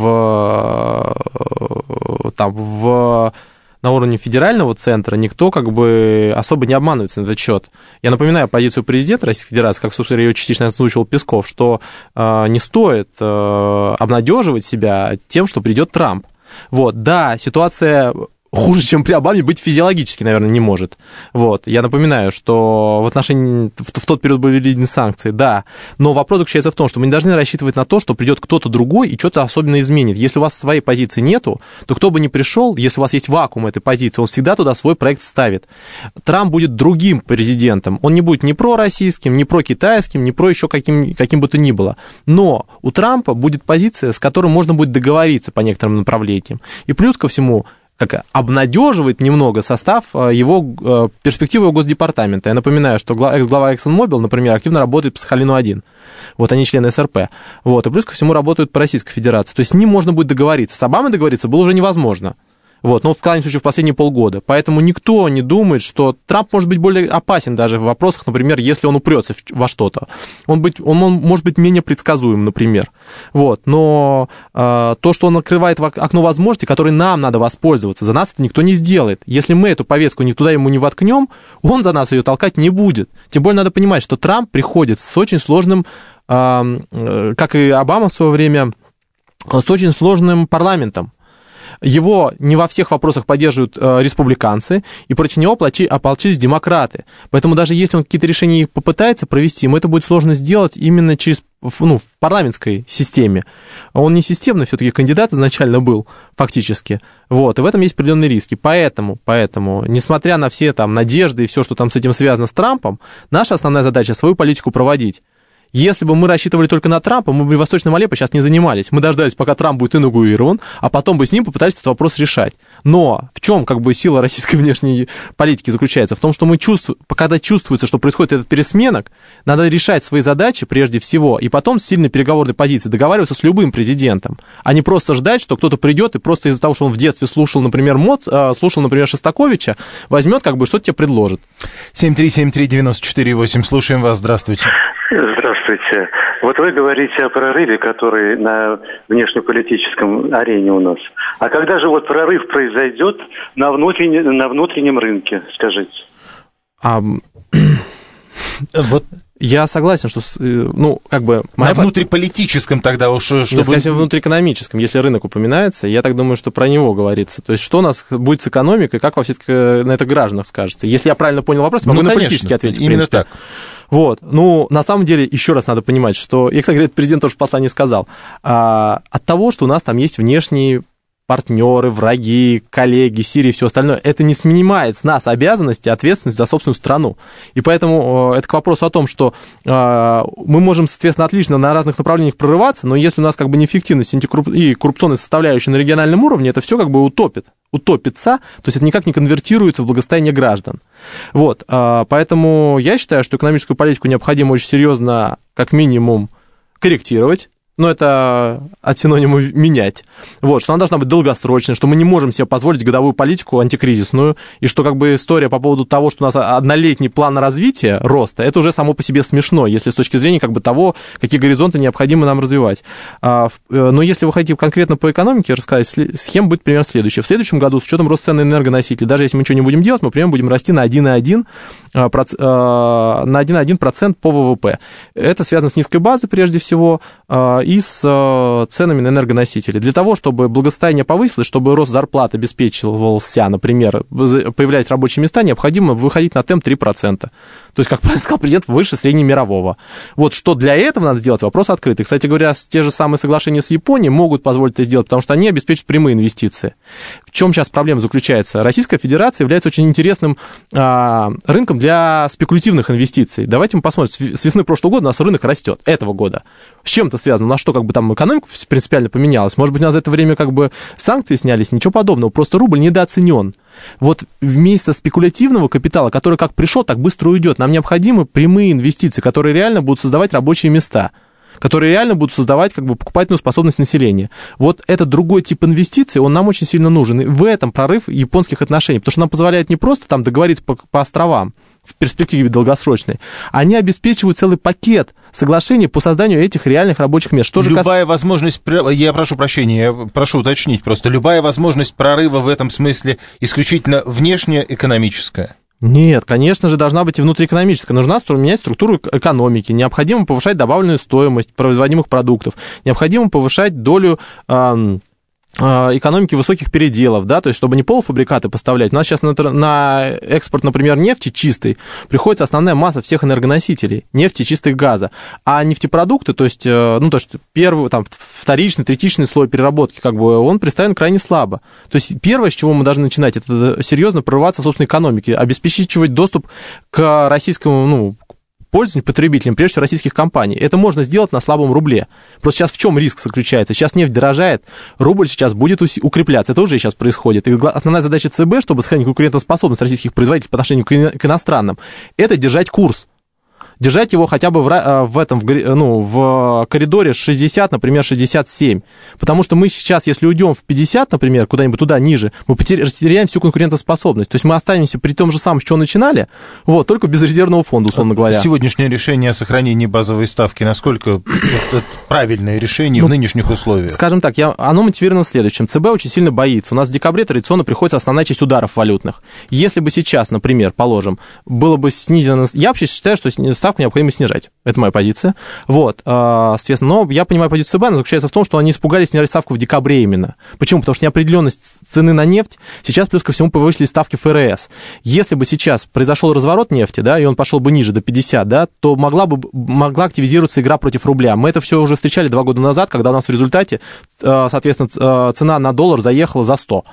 C: на уровне федерального центра никто как бы особо не обманывается на этот счет. Я напоминаю позицию президента Российской Федерации, как, собственно, ее частично озвучивал Песков, что не стоит обнадеживать себя тем, что придет Трамп. Вот, да, ситуация хуже, чем при Обаме, быть физиологически, наверное, не может. Вот. Я напоминаю, что в тот период были введены санкции, да, но вопрос заключается в том, что мы не должны рассчитывать на то, что придет кто-то другой и что-то особенно изменит. Если у вас своей позиции нету, то кто бы ни пришел, если у вас есть вакуум этой позиции, он всегда туда свой проект ставит. Трамп будет другим президентом, он не будет ни пророссийским, ни прокитайским, ни про еще каким бы то ни было. Но у Трампа будет позиция, с которой можно будет договориться по некоторым направлениям. И плюс ко всему, как обнадеживает немного состав его перспективы его Госдепартамента. Я напоминаю, что экс-глава ExxonMobil, например, активно работает по Сахалину-1. Вот они члены СРП. Вот, и плюс ко всему работают по Российской Федерации. То есть с ним можно будет договориться. С Обамой договориться было уже невозможно. Вот, но в крайнем случае в последние полгода. Поэтому никто не думает, что Трамп может быть более опасен даже в вопросах, например, если он упрется во что-то. Он может быть менее предсказуем, например. Вот, но то, что он открывает окно возможностей, которое нам надо воспользоваться, за нас это никто не сделает. Если мы эту повестку туда ему не воткнем, он за нас ее толкать не будет. Тем более надо понимать, что Трамп приходит с очень сложным, как и Обама в свое время, с очень сложным парламентом. Его не во всех вопросах поддерживают республиканцы, и против него ополчились демократы. Поэтому даже если он какие-то решения попытается провести, ему это будет сложно сделать именно в парламентской системе. Он не системный все-таки кандидат изначально был, фактически. Вот, и в этом есть определенные риски. Поэтому, несмотря на все там надежды и все, что там с этим связано с Трампом, наша основная задача — свою политику проводить. Если бы мы рассчитывали только на Трампа, мы бы Восточным Алеппо сейчас не занимались. Мы дождались, пока Трамп будет инаугурирован, а потом бы с ним попытались этот вопрос решать. Но в чем сила российской внешней политики заключается? В том, что когда чувствуется, что происходит этот пересменок, надо решать свои задачи прежде всего, и потом с сильной переговорной позиции договариваться с любым президентом, а не просто ждать, что кто-то придет и просто из-за того, что он в детстве слушал, например, Шостаковича, возьмет, что-то тебе предложит.
B: 7373948, слушаем вас, здравствуйте.
F: Здравствуйте. Вот вы говорите о прорыве, который на внешнеполитическом арене у нас. А когда же прорыв произойдет на внутреннем рынке, скажите?
C: Я согласен, что,
B: на внутриполитическом тогда уж...
C: Чтобы... Я скажу, внутриэкономическом, если рынок упоминается, я так думаю, что про него говорится. То есть, что у нас будет с экономикой, как во все-таки на это гражданах скажется. Если я правильно понял вопрос, могу на политически ответить, в принципе.
B: Так.
C: На самом деле, еще раз надо понимать, что, я, кстати говоря, президент тоже в послании сказал, от того, что у нас там есть внешние партнеры, враги, коллеги, Сирия и все остальное, это не снимает с нас обязанности, ответственность за собственную страну. И поэтому это к вопросу о том, что мы можем, соответственно, отлично на разных направлениях прорываться, но если у нас неэффективность и коррупционная составляющая на региональном уровне, это все утопится, то есть это никак не конвертируется в благосостояние граждан. Поэтому я считаю, что экономическую политику необходимо очень серьезно, как минимум, корректировать. Но это от синонима менять. Что она должна быть долгосрочной, что мы не можем себе позволить годовую политику антикризисную, и что история по поводу того, что у нас однолетний план развития, роста, это уже само по себе смешно, если с точки зрения того, какие горизонты необходимо нам развивать. Но если вы хотите конкретно по экономике рассказать, схема будет примерно следующая. В следующем году, с учетом роста цен на энергоносители, даже если мы ничего не будем делать, мы примерно будем расти на 1,1% по ВВП. Это связано с низкой базой, прежде всего, и с ценами на энергоносители. Для того, чтобы благосостояние повысилось, чтобы рост зарплат обеспечивался, например, появлялись рабочие места, необходимо выходить на темп 3%. То есть, как правильно сказал президент, выше среднемирового. Что для этого надо сделать, вопрос открытый. Кстати говоря, те же самые соглашения с Японией могут позволить это сделать, потому что они обеспечат прямые инвестиции. В чем сейчас проблема заключается? Российская Федерация является очень интересным рынком для спекулятивных инвестиций. Давайте мы посмотрим. С весны прошлого года у нас рынок растет, этого года. С чем это связано? На что там экономика принципиально поменялась? Может быть, у нас за это время санкции снялись? Ничего подобного. Просто рубль недооценен. Вместо спекулятивного капитала, который как пришел, так быстро уйдет, нам необходимы прямые инвестиции, которые реально будут создавать рабочие места, которые реально будут создавать покупательную способность населения. Это другой тип инвестиций, он нам очень сильно нужен. И в этом прорыв японских отношений, потому что нам позволяет не просто договориться по островам в перспективе долгосрочной, они обеспечивают целый пакет соглашений по созданию этих реальных рабочих мест.
B: Любая возможность, я прошу прощения, я прошу уточнить просто, любая возможность прорыва в этом смысле исключительно внешнеэкономическая?
C: Нет, конечно же, должна быть и внутриэкономическая. Нужно менять структуру экономики, необходимо повышать добавленную стоимость производимых продуктов, необходимо повышать долю экономики высоких переделов, то есть чтобы не полуфабрикаты поставлять. У нас сейчас на экспорт, например, нефти чистой приходится основная масса всех энергоносителей, нефти, чистых газа, а нефтепродукты, то есть, первый, вторичный, третичный слой переработки, он представлен крайне слабо. То есть первое, с чего мы должны начинать, это серьезно прорываться в собственной экономике, обеспечивать доступ к российскому, пользователям, потребителям, прежде всего российских компаний. Это можно сделать на слабом рубле. Просто сейчас в чем риск заключается? Сейчас нефть дорожает, рубль сейчас будет укрепляться. Это уже сейчас происходит. И основная задача ЦБ, чтобы сохранить конкурентоспособность российских производителей по отношению к иностранным, это держать курс. Держать его хотя бы в коридоре 60, например, 67. Потому что мы сейчас, если уйдем в 50, например, куда-нибудь туда ниже, мы потеряем всю конкурентоспособность. То есть мы останемся при том же самом, с чего начинали, только без резервного фонда, условно говоря.
B: Сегодняшнее решение о сохранении базовой ставки, насколько это правильное решение в нынешних условиях?
C: Скажем так, оно мотивировано следующим. ЦБ очень сильно боится. У нас в декабре традиционно приходится основная часть ударов валютных. Если бы сейчас, например, положим, было бы снизено... Я вообще считаю, что ставку необходимо снижать. Это моя позиция. Соответственно, но я понимаю позицию ЦБ, она заключается в том, что они испугались снять ставку в декабре именно. Почему? Потому что неопределенность цены на нефть, сейчас плюс ко всему повысили ставки ФРС. Если бы сейчас произошел разворот нефти, и он пошел бы ниже, до 50, то могла активизироваться игра против рубля. Мы это все уже встречали 2 года назад, когда у нас в результате, соответственно, цена на доллар заехала за 100.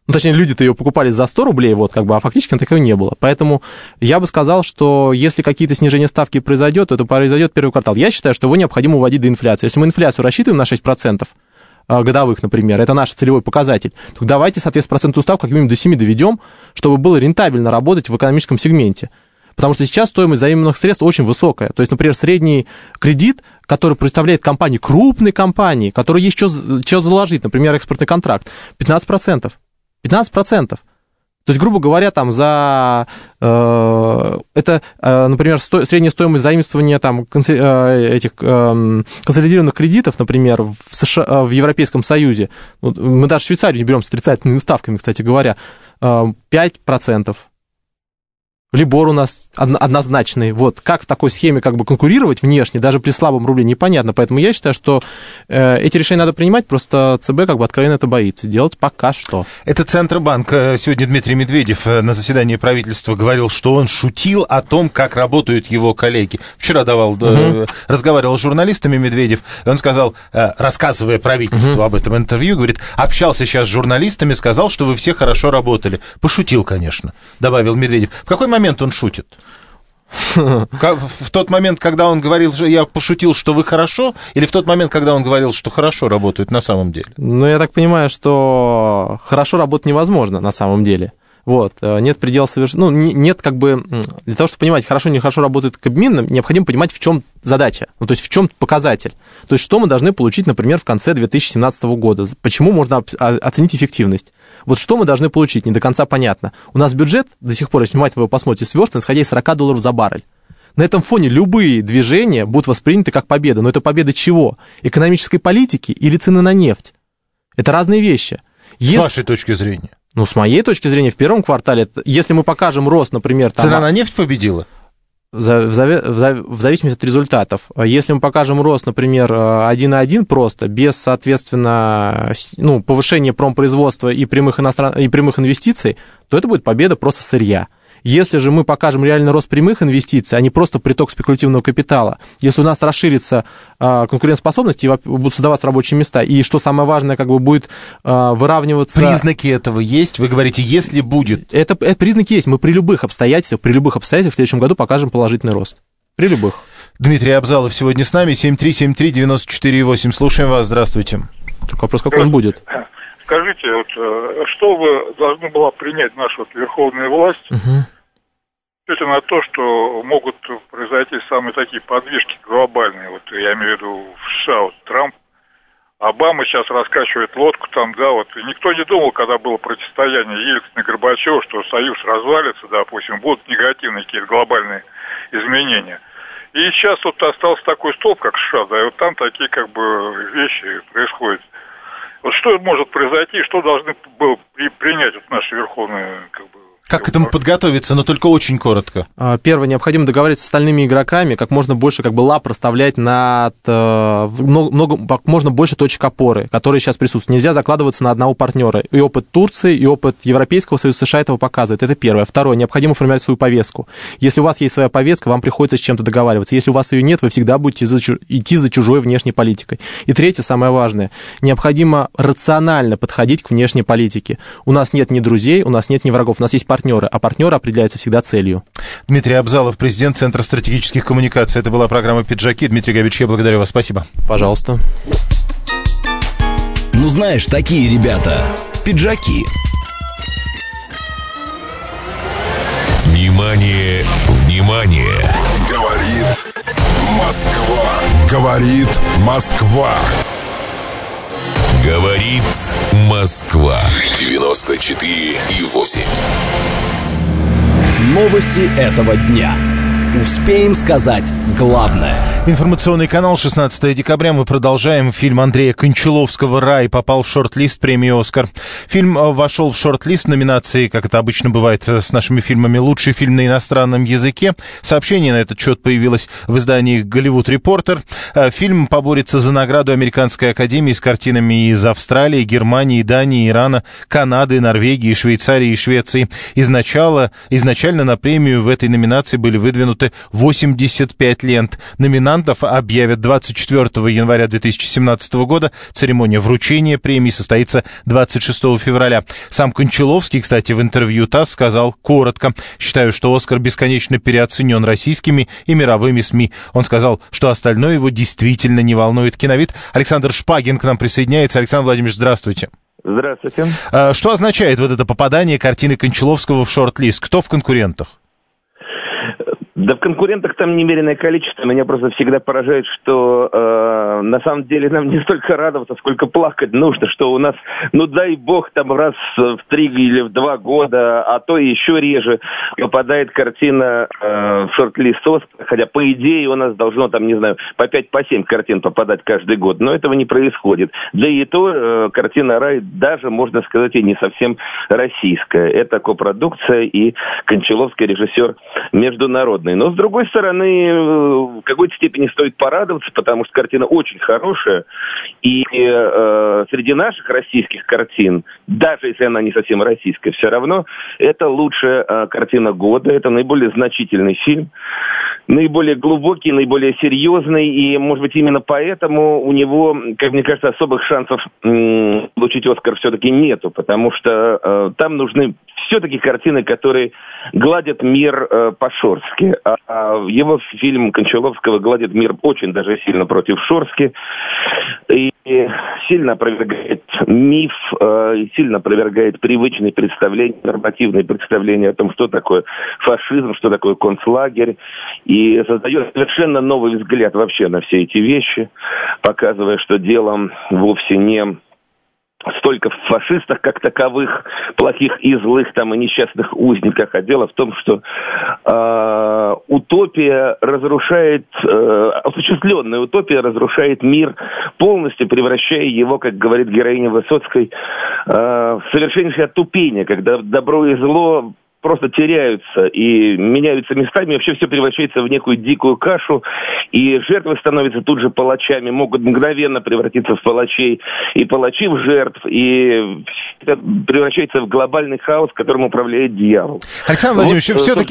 C: Ну, точнее, люди-то ее покупали за 100 рублей, вот, как бы, а фактически такого не было. Поэтому я бы сказал, что если какие-то снижения ставки произойдет, то это произойдет первый квартал. Я считаю, что его необходимо уводить до инфляции. Если мы инфляцию рассчитываем на 6%, годовых, например, это наш целевой показатель, то давайте, соответственно, процентную ставку как минимум до 7 доведем, чтобы было рентабельно работать в экономическом сегменте. Потому что сейчас стоимость заемных средств очень высокая. То есть, например, средний кредит, который представляет компании, крупные компании, которые есть что заложить, например, экспортный контракт, 15%. 15%. То есть, грубо говоря, там за это, например, средняя стоимость заимствования там, этих консолидированных кредитов, например, в США, в Европейском Союзе, мы даже Швейцарию не берем с отрицательными ставками, кстати говоря, 5%. Либор у нас однозначный. Вот как в такой схеме как бы конкурировать внешне, даже при слабом рубле, непонятно. Поэтому я считаю, что эти решения надо принимать, просто ЦБ как бы откровенно это боится делать пока что.
B: Это Центробанк. Сегодня Дмитрий Медведев на заседании правительства говорил, что он шутил о том, как работают его коллеги. Вчера разговаривал с журналистами Медведев, и он сказал, рассказывая правительству об этом интервью, говорит, общался сейчас с журналистами, сказал, что вы все хорошо работали. Пошутил, конечно, добавил Медведев. В какой момент он шутит? В тот момент, когда он говорил, что я пошутил, что вы хорошо, или в тот момент, когда он говорил, что хорошо работают на самом деле?
C: Ну, я так понимаю, что хорошо работать невозможно на самом деле. Вот, нет предела совершенно... Ну, нет как бы... Для того, чтобы понимать, хорошо или нехорошо работает Кабмин, необходимо понимать, в чем задача, ну, то есть в чем показатель. То есть что мы должны получить, например, в конце 2017 года. Почему можно оценить эффективность? Вот что мы должны получить, не до конца понятно. У нас бюджет, до сих пор, если внимательно вы посмотрите, сверстан, исходя из $40 за баррель. На этом фоне любые движения будут восприняты как победа. Но это победа чего? Экономической политики или цены на нефть? Это разные вещи.
B: С вашей точки зрения?
C: Ну, с моей точки зрения, в первом квартале, если мы покажем рост, например... Там,
B: цена на нефть победила?
C: В зависимости от результатов. Если мы покажем рост, например, 1,1 просто, без, соответственно, ну, повышения промпроизводства и прямых инвестиций, то это будет победа просто сырья. Если же мы покажем реальный рост прямых инвестиций, а не просто приток спекулятивного капитала, если у нас расширится конкурентоспособность и будут создаваться рабочие места, и, что самое важное, как бы будет выравниваться...
B: Признаки этого есть? Вы говорите, если будет...
C: Это признаки есть. Мы при любых обстоятельствах в следующем году покажем положительный рост. При любых.
B: Дмитрий Абзалов сегодня с нами, 7373948. Слушаем вас, здравствуйте.
C: Только вопрос, какой он будет?
G: Скажите, вот, что бы должна была принять наша верховная власть, это на то, что могут произойти самые такие подвижки глобальные, вот я имею в виду в США, вот Трамп, Обама сейчас раскачивает лодку там, да, вот, и никто не думал, когда было противостояние Ельцина и Горбачева, что Союз развалится, допустим, будут негативные какие-то глобальные изменения. И сейчас вот остался такой столб, как США, да, и вот там такие как бы вещи происходят. Вот что может произойти, что должны было принять вот наши верховные, как бы...
B: Как к этому подготовиться, но только очень коротко.
C: Первое, необходимо договориться с остальными игроками, как можно больше как бы лап расставлять над как можно больше точек опоры, которые сейчас присутствуют. Нельзя закладываться на одного партнера. И опыт Турции, и опыт Европейского Союза, США этого показывает. Это первое. Второе, необходимо формировать свою повестку. Если у вас есть своя повестка, вам приходится с чем-то договариваться. Если у вас ее нет, вы всегда будете идти за чужой внешней политикой. И третье, самое важное, необходимо рационально подходить к внешней политике. У нас нет ни друзей, у нас нет ни врагов, у нас есть партнеры, а партнеры определяются всегда целью.
B: Дмитрий Абзалов, президент Центра стратегических коммуникаций. Это была программа «Пиджаки». Дмитрий Габич, я благодарю вас. Спасибо.
C: Пожалуйста.
A: Ну, знаешь, такие ребята. Пиджаки.
H: Внимание, внимание!
I: Говорит Москва. Говорит Москва.
H: Говорит Москва. 94,8.
A: Новости этого дня. Успеем сказать главное.
B: Информационный канал, 16 декабря. Мы продолжаем. Фильм Андрея Кончаловского «Рай» попал в шорт-лист премии «Оскар». Фильм вошел в шорт-лист в номинации, как это обычно бывает с нашими фильмами, «Лучший фильм на иностранном языке». Сообщение на этот счет появилось в издании «Голливуд Репортер». Фильм поборется за награду Американской академии с картинами из Австралии, Германии, Дании, Ирана, Канады, Норвегии, Швейцарии и Швеции. Изначально на премию в этой номинации были выдвинуты работы 85 лент. Номинантов объявят 24 января 2017 года. Церемония вручения премии состоится 26 февраля. Сам Кончаловский, кстати, в интервью ТАСС сказал коротко: «Считаю, что «Оскар» бесконечно переоценен российскими и мировыми СМИ». Он сказал, что остальное его действительно не волнует. Киновед Александр Шпагин к нам присоединяется. Александр Владимирович, здравствуйте.
J: Здравствуйте.
B: Что означает вот это попадание картины Кончаловского в шорт-лист? Кто в конкурентах?
J: Да в конкурентах там немереное количество. Меня просто всегда поражает, что на самом деле нам не столько радоваться, сколько плакать нужно, что у нас, ну дай бог, там раз в 3 или в 2 года, а то и еще реже попадает картина в шорт-лист Оскара, хотя по идее у нас должно там, не знаю, по 5-7 картин попадать каждый год, но этого не происходит. Да и то картина «Рай» даже, можно сказать, и не совсем российская. Это копродукция и Кончаловский режиссер международный. Но, с другой стороны, в какой-то степени стоит порадоваться, потому что картина очень хорошая. И среди наших российских картин, даже если она не совсем российская, все равно это лучшая картина года. Это наиболее значительный фильм, наиболее глубокий, наиболее серьезный. И, может быть, именно поэтому у него, как мне кажется, особых шансов получить «Оскар» все-таки нету. Потому что там нужны все-таки картины, которые гладят мир по-шорски. А его фильм Кончаловского гладит мир очень даже сильно против шорски. И сильно опровергает миф, и сильно опровергает привычные представления, нормативные представления о том, что такое фашизм, что такое концлагерь. И создает совершенно новый взгляд вообще на все эти вещи, показывая, что дело вовсе не столько в фашистах как таковых, плохих и злых там и несчастных узниках, а дело в том, что утопия разрушает, осуществленная утопия разрушает мир полностью, превращая его, как говорит героиня Высоцкой, в совершеннейшее отупение, когда добро и зло просто теряются и меняются местами, вообще все превращается в некую дикую кашу, и жертвы становятся тут же палачами, могут мгновенно превратиться в палачей, и палачи в жертв, и это превращается в глобальный хаос, которым управляет дьявол.
B: Александр Владимирович,
J: вот,
B: все-таки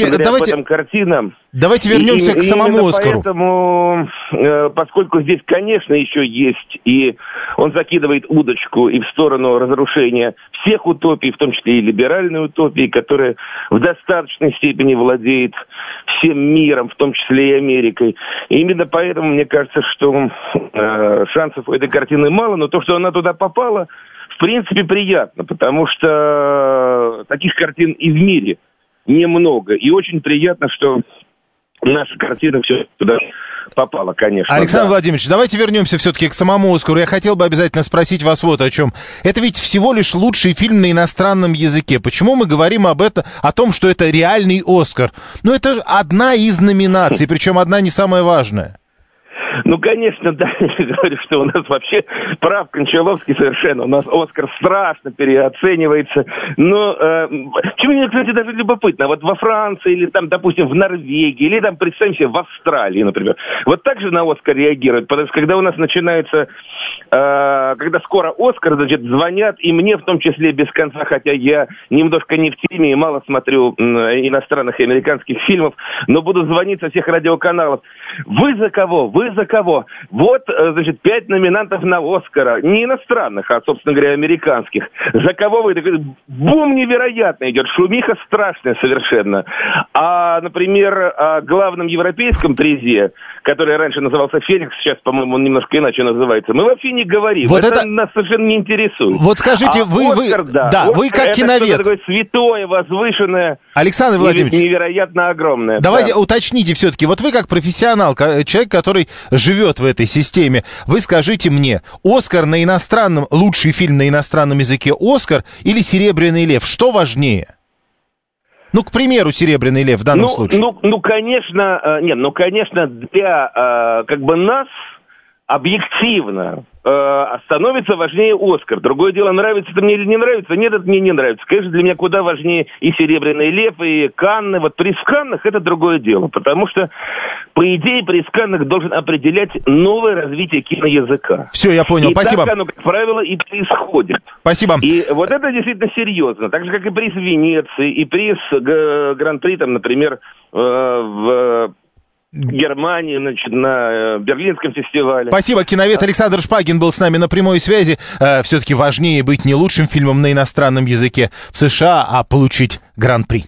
B: давайте вернемся к самому Оскару.
J: Поэтому, поскольку здесь, конечно, еще есть, и он закидывает удочку и в сторону разрушения всех утопий, в том числе и либеральной утопии, которая в достаточной степени владеет всем миром, в том числе и Америкой. И именно поэтому мне кажется, что шансов у этой картины мало, но то, что она туда попала, в принципе, приятно, потому что таких картин и в мире немного. И очень приятно, что наша картина все туда попала, конечно.
B: Александр Владимирович, давайте вернемся все-таки к самому «Оскару». Я хотел бы обязательно спросить вас вот о чем. Это ведь всего лишь лучший фильм на иностранном языке. Почему мы говорим о том, что это реальный «Оскар»? Ну, это же одна из номинаций, причем одна не самая важная.
J: Ну, конечно, да, я говорю, что у нас вообще прав Кончаловский совершенно. У нас «Оскар» страшно переоценивается. Но, чему мне, кстати, даже любопытно, вот во Франции или там, допустим, в Норвегии, или там, представим себе, в Австралии, например, вот так же на «Оскар» реагируют, потому что когда у нас начинается, когда скоро «Оскар», значит, звонят, и мне в том числе без конца, хотя я немножко не в теме и мало смотрю иностранных и американских фильмов, но буду звонить со всех радиоканалов. Вы за кого? Вы за кого? Вот, значит, 5 номинантов на «Оскара». Не иностранных, а, собственно говоря, американских. За кого вы? Бум невероятно идет. Шумиха страшная совершенно. А, например, о главном европейском призе, который раньше назывался «Феникс», сейчас, по-моему, он немножко иначе называется, мы вообще не говорим. Вот это нас совершенно не интересует.
B: Вот скажите,
J: Оскар,
B: вы как киновед.
J: Это такое святое, возвышенное,
B: Александр Владимирович,
J: невероятно огромное.
B: Давайте уточните все-таки. Вот вы как профессионал, человек, который живет в этой системе, вы скажите мне, «Оскар» на иностранном, лучший фильм на иностранном языке «Оскар» или «Серебряный лев», что важнее? Ну, к примеру, «Серебряный лев» в данном случае.
J: Конечно, для как бы нас объективно становится важнее «Оскар». Другое дело, нравится это мне или не нравится. Нет, это мне не нравится. Конечно, для меня куда важнее и «Серебряный лев», и Канны. Вот приз в Каннах — это другое дело, потому что, по идее, приз в Каннах должен определять новое развитие киноязыка.
B: Все, я понял, спасибо.
J: Так оно, как правило, и происходит.
B: Спасибо.
J: И вот это действительно серьезно. Так же, как и приз в Венеции, и приз Гран-при, там, например, в Германии, значит, на Берлинском фестивале.
B: Спасибо. Киновед Александр Шпагин был с нами на прямой связи. Все-таки важнее быть не лучшим фильмом на иностранном языке в США, а получить гран-при.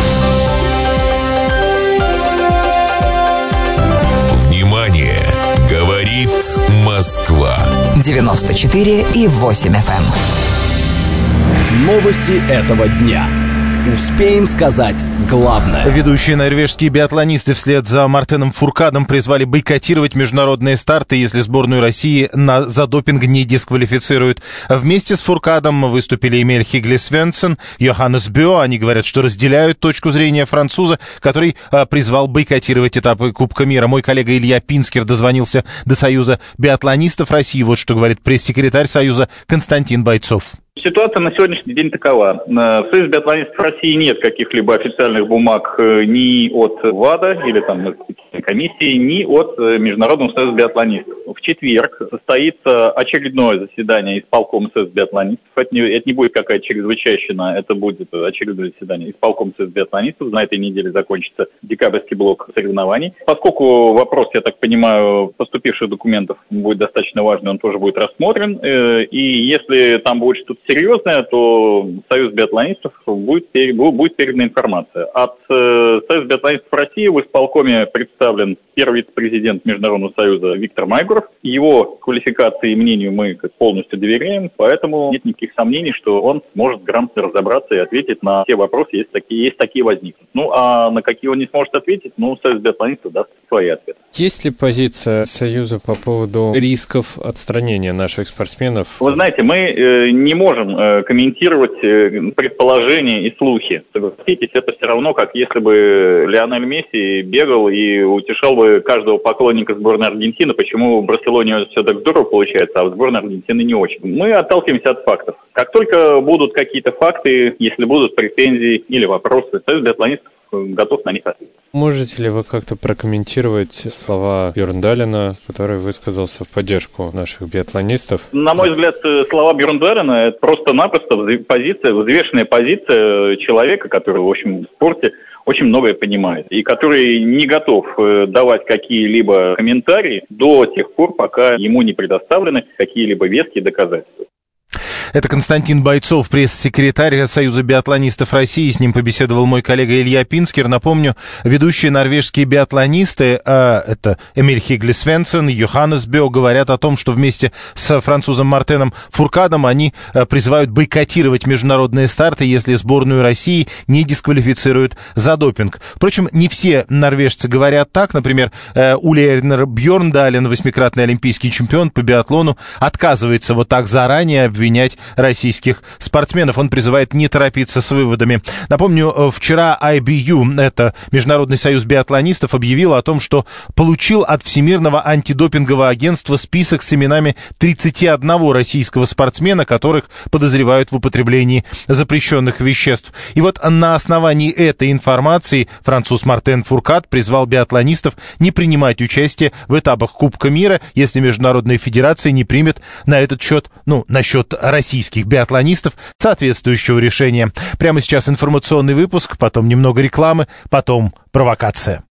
H: Внимание! Говорит Москва.
K: 94,8 FM.
A: Новости этого дня. Успеем сказать главное.
B: Ведущие норвежские биатлонисты вслед за Мартеном Фуркадом призвали бойкотировать международные старты, если сборную России за допинг не дисквалифицируют. Вместе с Фуркадом выступили Эмиль Хигле Свенсен, Йоханнес Бё. Они говорят, что разделяют точку зрения француза, который призвал бойкотировать этапы Кубка мира. Мой коллега Илья Пинскер дозвонился до Союза биатлонистов России. Вот что говорит пресс-секретарь Союза Константин Бойцов.
L: Ситуация на сегодняшний день такова. В Союзе биатлонистов России нет каких-либо официальных бумаг ни от ВАДА или там комиссии, ни от Международного союза биатлонистов. В четверг состоится очередное заседание исполкома Союза биатлонистов. Это не будет какая-то чрезвычайщина, это будет очередное заседание исполкома Союза биатлонистов. На этой неделе закончится декабрьский блок соревнований. Поскольку вопрос, я так понимаю, поступивших документов будет достаточно важный, он тоже будет рассмотрен. И если там будет что-то серьезное, то Союз биатлонистов будет передана информация. От Союза биатлонистов России в исполкоме представлен первый вице-президент Международного союза Виктор Майгуров. Его квалификации и мнению мы полностью доверяем, поэтому нет никаких сомнений, что он сможет грамотно разобраться и ответить на все вопросы, если такие возникнут. Ну, а на какие он не сможет ответить, Союз биатлонистов даст свои ответы.
M: Есть ли позиция Союза по поводу рисков отстранения наших спортсменов?
L: Вы знаете, мы не можем комментировать предположения и слухи. Согласитесь, это все равно, как если бы Лионель Месси бегал и утешал бы каждого поклонника сборной Аргентины, почему в Барселоне все так здорово получается, а в сборной Аргентины не очень. Мы отталкиваемся от фактов. Как только будут какие-то факты, если будут претензии или вопросы, Союз биатлонистов готов на них ответить.
M: Можете ли вы как-то прокомментировать слова Бьерндалена, который высказался в поддержку наших биатлонистов?
L: На мой взгляд, слова Бьерндалена — это просто-напросто взвешенная позиция человека, который, в общем, в спорте очень многое понимает, и который не готов давать какие-либо комментарии до тех пор, пока ему не предоставлены какие-либо веские доказательства.
B: Это Константин Бойцов, пресс-секретарь Союза биатлонистов России. С ним побеседовал мой коллега Илья Пинскер. Напомню, ведущие норвежские биатлонисты, это Эмиль Хигле Свенсен, Йоханнес Бё, говорят о том, что вместе с французом Мартеном Фуркадом они призывают бойкотировать международные старты, если сборную России не дисквалифицируют за допинг. Впрочем, не все норвежцы говорят так. Например, Ульернер Бьерндален, восьмикратный олимпийский чемпион по биатлону, отказывается вот так заранее обвинять российских спортсменов. Он призывает не торопиться с выводами. Напомню, вчера IBU, это Международный союз биатлонистов, объявил о том, что получил от Всемирного антидопингового агентства список с именами 31 российского спортсмена, которых подозревают в употреблении запрещенных веществ. И вот на основании этой информации француз Мартен Фуркад призвал биатлонистов не принимать участие в этапах Кубка мира, если Международная федерация не примет на этот счет, насчет российских биатлонистов, соответствующего решения. Прямо сейчас информационный выпуск, потом немного рекламы, потом провокация.